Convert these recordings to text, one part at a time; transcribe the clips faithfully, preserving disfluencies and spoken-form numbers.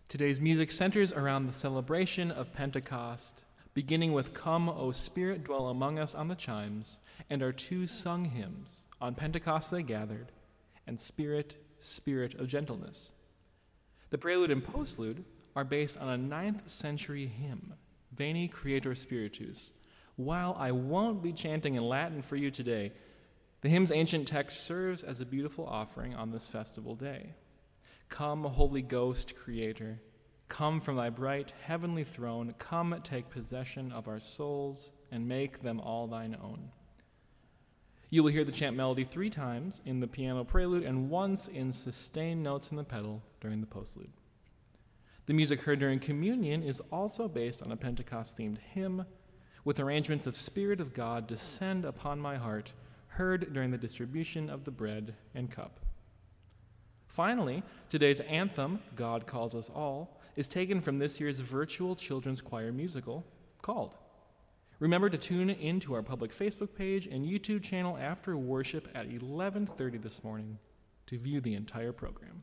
Today's music centers around the celebration of Pentecost, beginning with Come, O Spirit, Dwell Among Us on the chimes, and our two sung hymns, On Pentecost They Gathered, and Spirit, Spirit of Gentleness. The prelude and postlude are based on a ninth century hymn, Veni Creator Spiritus. While I won't be chanting in Latin for you today, the hymn's ancient text serves as a beautiful offering on this festival day. Come, Holy Ghost, Creator, come from thy bright heavenly throne, come take possession of our souls and make them all thine own. You will hear the chant melody three times in the piano prelude and once in sustained notes in the pedal during the postlude. The music heard during communion is also based on a Pentecost-themed hymn, with arrangements of Spirit of God descend upon my heart, heard during the distribution of the bread and cup. Finally, today's anthem, God Calls Us All, is taken from this year's virtual children's choir musical, Called. Remember to tune into our public Facebook page and YouTube channel after worship at eleven thirty this morning to view the entire program.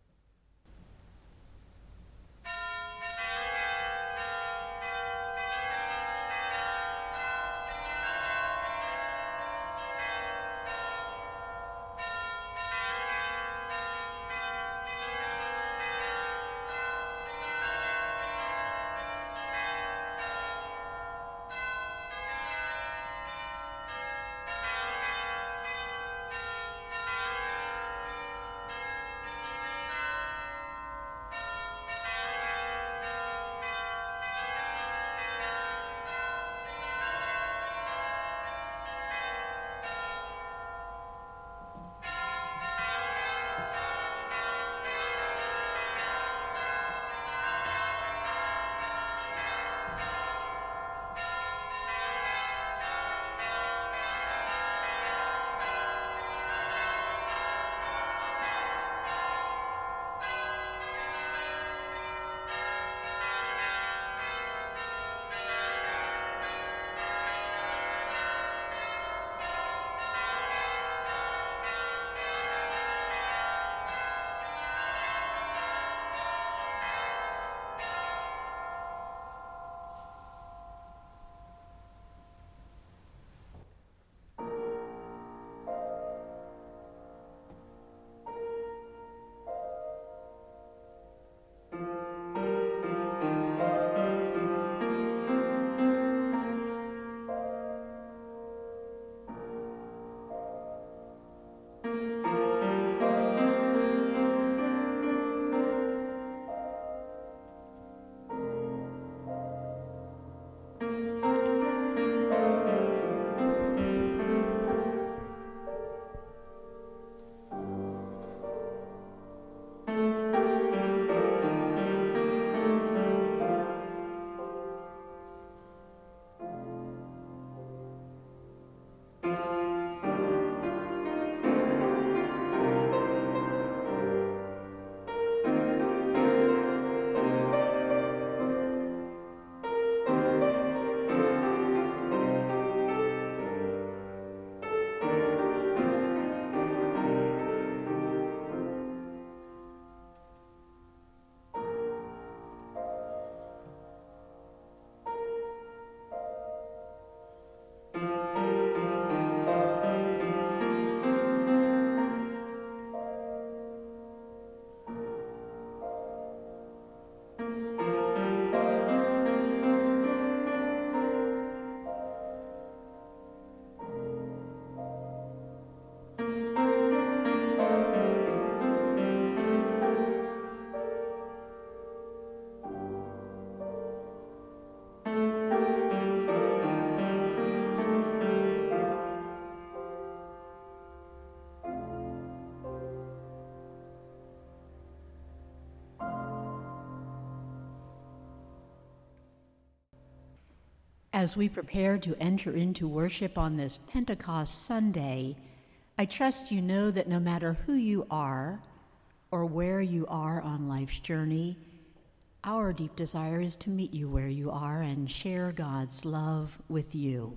As we prepare to enter into worship on this Pentecost Sunday, I trust you know that no matter who you are or where you are on life's journey, our deep desire is to meet you where you are and share God's love with you.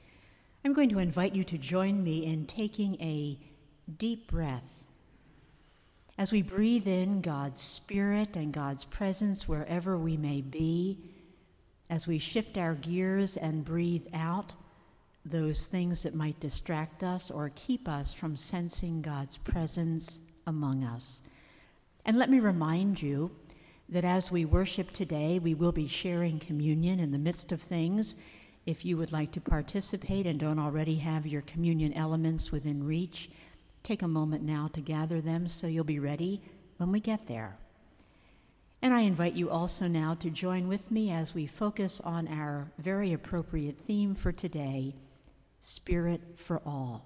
I'm going to invite you to join me in taking a deep breath As we breathe in God's Spirit and God's presence wherever we may be, as we shift our gears and breathe out those things that might distract us or keep us from sensing God's presence among us. And let me remind you that as we worship today, we will be sharing communion in the midst of things. If you would like to participate and don't already have your communion elements within reach, take a moment now to gather them so you'll be ready when we get there. And I invite you also now to join with me as we focus on our very appropriate theme for today, Spirit for All.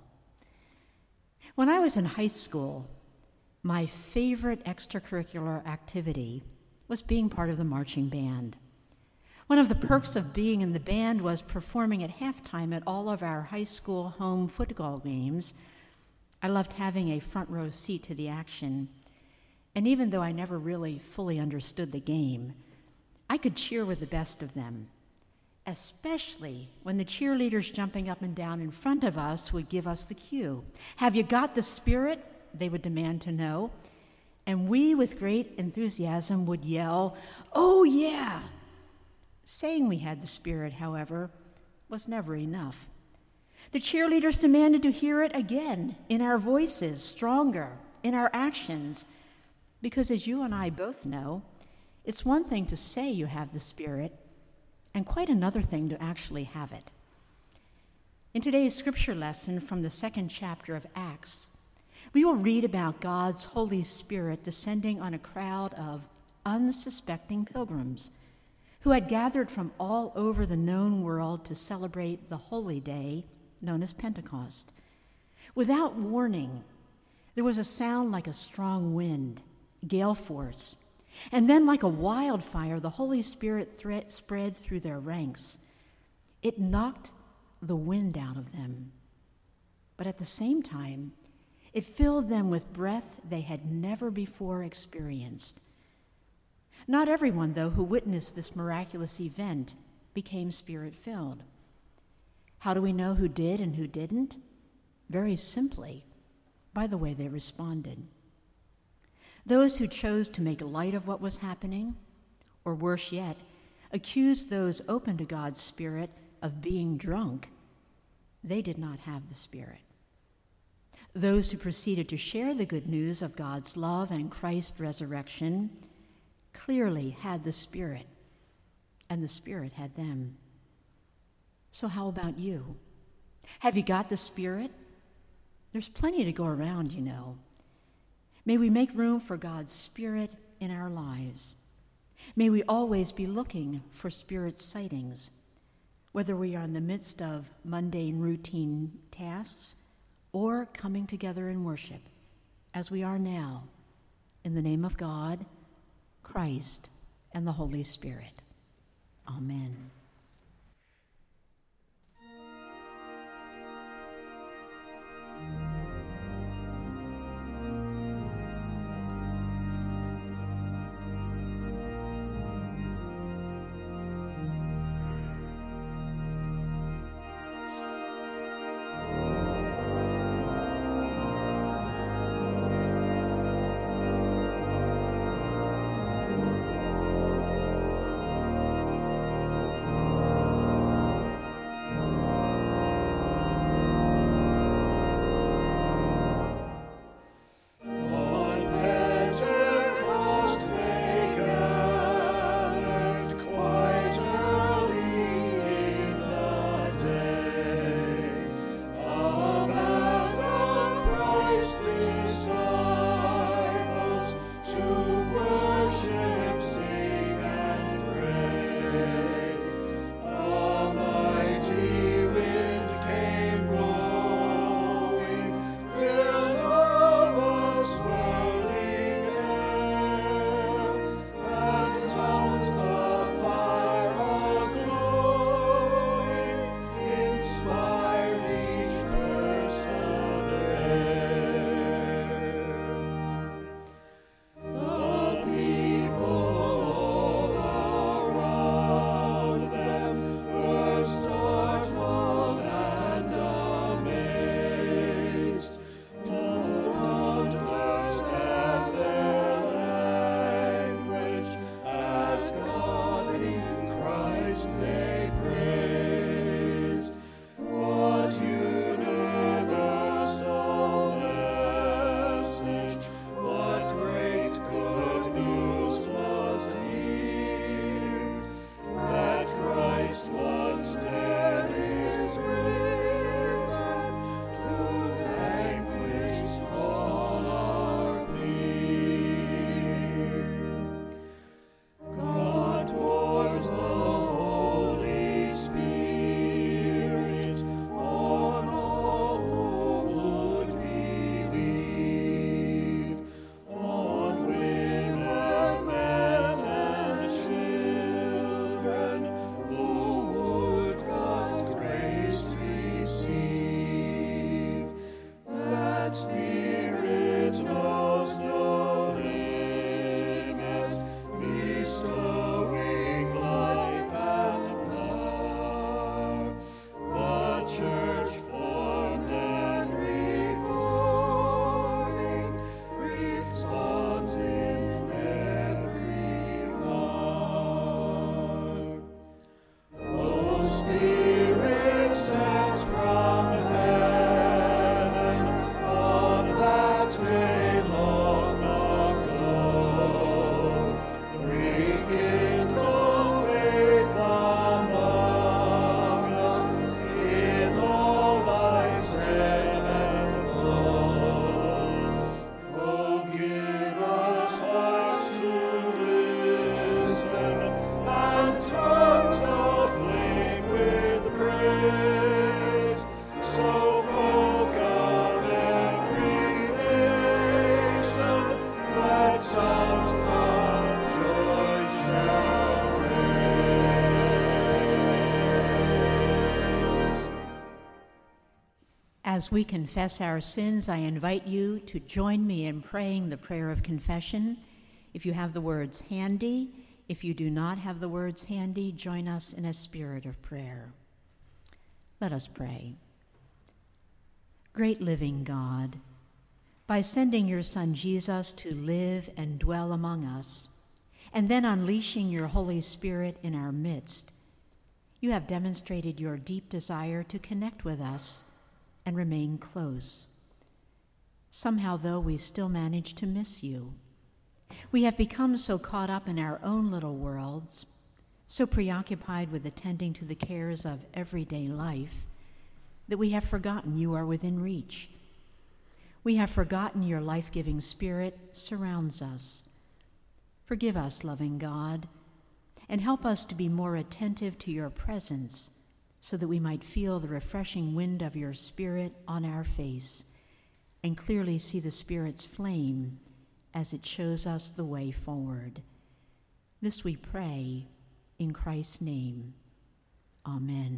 When I was in high school, my favorite extracurricular activity was being part of the marching band. One of the perks of being in the band was performing at halftime at all of our high school home football games. I loved having a front row seat to the action. And even though I never really fully understood the game, I could cheer with the best of them, especially when the cheerleaders jumping up and down in front of us would give us the cue. Have you got the spirit? They would demand to know. And we, with great enthusiasm, would yell, "Oh, yeah!" Saying we had the spirit, however, was never enough. The cheerleaders demanded to hear it again, in our voices, stronger, in our actions. Because as you and I both know, it's one thing to say you have the Spirit, and quite another thing to actually have it. In today's scripture lesson from the second chapter of Acts, we will read about God's Holy Spirit descending on a crowd of unsuspecting pilgrims who had gathered from all over the known world to celebrate the holy day known as Pentecost. Without warning, there was a sound like a strong wind, gale force, and then like a wildfire, the Holy Spirit threat spread through their ranks. It knocked the wind out of them, but at the same time, it filled them with breath they had never before experienced. Not everyone, though, who witnessed this miraculous event became Spirit-filled. How do we know who did and who didn't? Very simply, by the way they responded. Those who chose to make light of what was happening, or worse yet, accused those open to God's Spirit of being drunk, they did not have the Spirit. Those who proceeded to share the good news of God's love and Christ's resurrection clearly had the Spirit, and the Spirit had them. So how about you? Have you got the Spirit? There's plenty to go around, you know. May we make room for God's Spirit in our lives. May we always be looking for Spirit sightings, whether we are in the midst of mundane routine tasks or coming together in worship, as we are now, in the name of God, Christ, and the Holy Spirit. Amen. As we confess our sins, I invite you to join me in praying the prayer of confession. If you have the words handy, if you do not have the words handy, join us in a spirit of prayer. Let us pray. Great living God, by sending your Son Jesus to live and dwell among us, and then unleashing your Holy Spirit in our midst, you have demonstrated your deep desire to connect with us and remain close. Somehow, though, we still manage to miss you. We have become so caught up in our own little worlds, so preoccupied with attending to the cares of everyday life, that we have forgotten you are within reach. We have forgotten your life-giving Spirit surrounds us. Forgive us, loving God, and help us to be more attentive to your presence, so that we might feel the refreshing wind of your Spirit on our face and clearly see the Spirit's flame as it shows us the way forward. This we pray in Christ's name. Amen.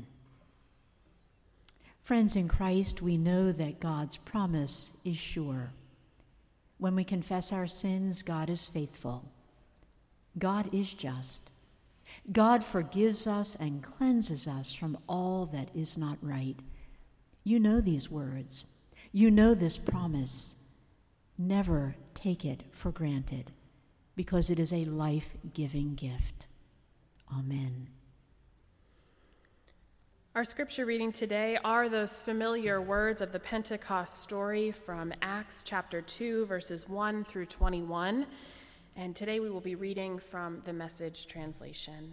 Friends in Christ, we know that God's promise is sure. When we confess our sins, God is faithful. God is just. God forgives us and cleanses us from all that is not right. You know these words. You know this promise. Never take it for granted, because it is a life-giving gift. Amen. Our scripture reading today are those familiar words of the Pentecost story from Acts chapter two, verses one through twenty-one. And today we will be reading from the Message translation.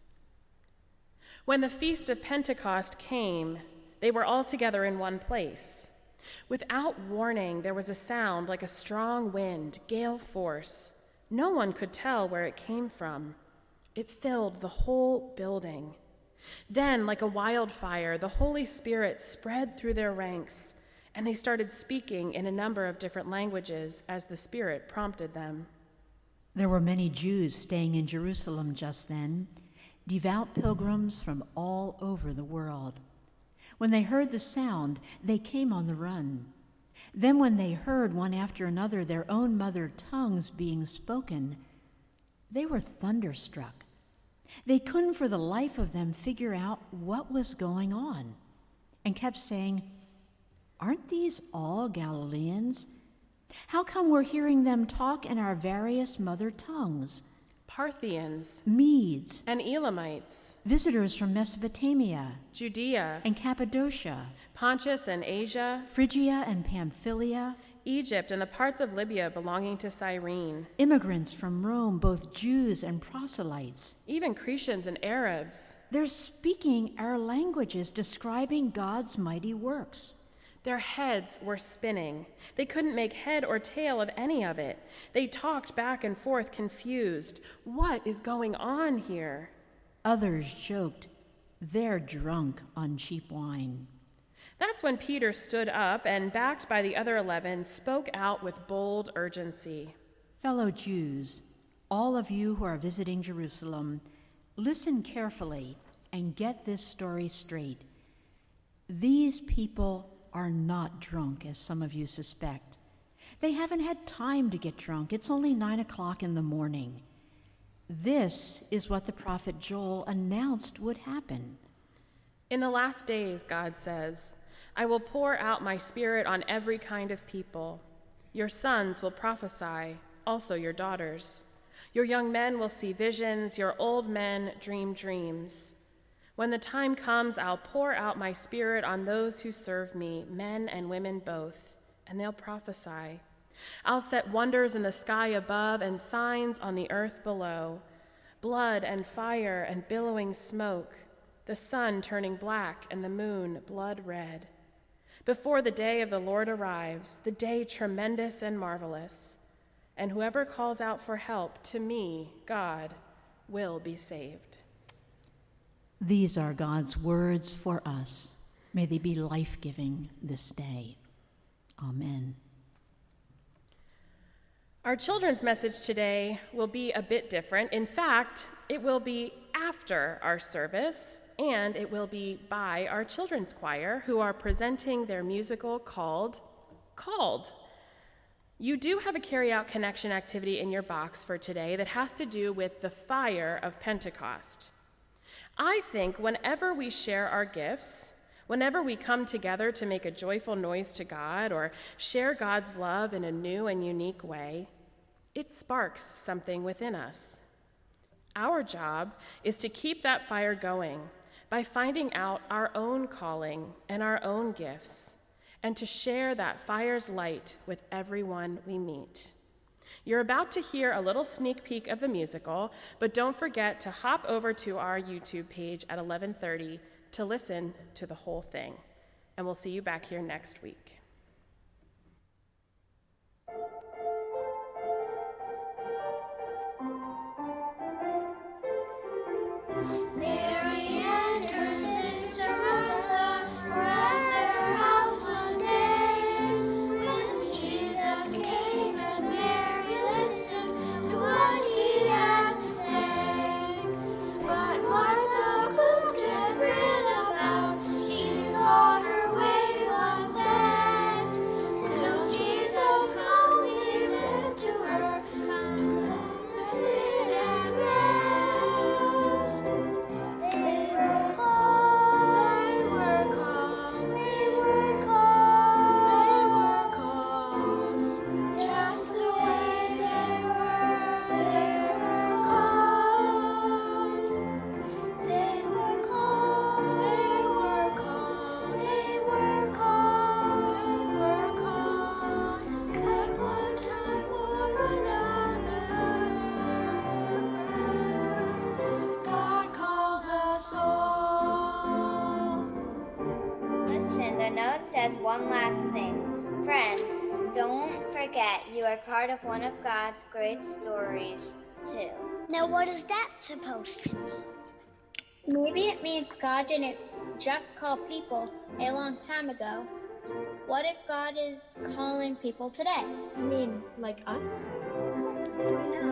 When the feast of Pentecost came, they were all together in one place. Without warning, there was a sound like a strong wind, gale force. No one could tell where it came from. It filled the whole building. Then, like a wildfire, the Holy Spirit spread through their ranks, and they started speaking in a number of different languages as the Spirit prompted them. There were many Jews staying in Jerusalem just then, devout pilgrims from all over the world. When they heard the sound, they came on the run. Then when they heard one after another their own mother tongues being spoken, they were thunderstruck. They couldn't for the life of them figure out what was going on, and kept saying, "Aren't these all Galileans? How come we're hearing them talk in our various mother tongues? Parthians, Medes, and Elamites, visitors from Mesopotamia, Judea, and Cappadocia, Pontus and Asia, Phrygia and Pamphylia, Egypt and the parts of Libya belonging to Cyrene, immigrants from Rome, both Jews and proselytes. even Cretans and Arabs. They're speaking our languages, describing God's mighty works." Their heads were spinning. They couldn't make head or tail of any of it. They talked back and forth, confused. What is going on here? Others joked, "They're drunk on cheap wine." That's when Peter stood up and, backed by the other eleven, spoke out with bold urgency. Fellow Jews, all of you who are visiting Jerusalem, listen carefully and get this story straight. These people are not drunk, as some of you suspect. They haven't had time to get drunk. It's only nine o'clock in the morning. This is what the prophet Joel announced would happen. In the last days, God says, I will pour out my spirit on every kind of people. Your sons will prophesy, also your daughters. Your young men will see visions, your old men dream dreams. When the time comes, I'll pour out my spirit on those who serve me, men and women both, and they'll prophesy. I'll set wonders in the sky above and signs on the earth below, blood and fire and billowing smoke, the sun turning black and the moon blood red. Before the day of the Lord arrives, the day tremendous and marvelous, and whoever calls out for help to me, God, will be saved. These are God's words for us. May they be life-giving this day. Amen. Our children's message today will be a bit different. In fact, it will be after our service. and it will be by our children's choir, who are presenting their musical called Called. You do have a carry-out connection activity in your box for today that has to do with the fire of Pentecost. I think whenever we share our gifts, whenever we come together to make a joyful noise to God or share God's love in a new and unique way, it sparks something within us. Our job is to keep that fire going by finding out our own calling and our own gifts, and to share that fire's light with everyone we meet. You're about to hear a little sneak peek of the musical, but don't forget to hop over to our YouTube page at eleven thirty to listen to the whole thing. And we'll see you back here next week. Mary and her sister Martha were at their house one day when Jesus came, and Mary listened to what he had to say. But Martha cooked and ran about. She thought her way was best. Till Jesus calmly said to her, "Come, sit and rest." They were called, they were called, they were called, they were called. Just the way they were, they were called. They were called, they were called, they were called, were called at one time or another. God calls us all. Listen, the note says one last thing. Friends, don't forget you are part of one of God's great stories, too. Now, what is that supposed to mean? Maybe it means God didn't just call people a long time ago. What if God is calling people today? You mean like us? No.